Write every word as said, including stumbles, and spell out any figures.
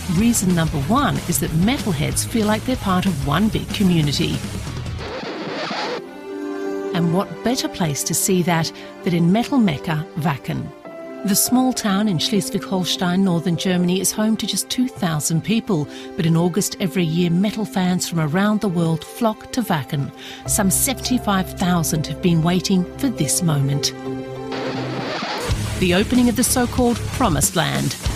reason number one is that metalheads feel like they're part of one big community. And what better place to see that than in metal mecca Wacken. The small town in Schleswig-Holstein, northern Germany, is home to just two thousand people, but in August every year metal fans from around the world flock to Wacken. Some seventy-five thousand have been waiting for this moment. The opening of the so-called Promised Land.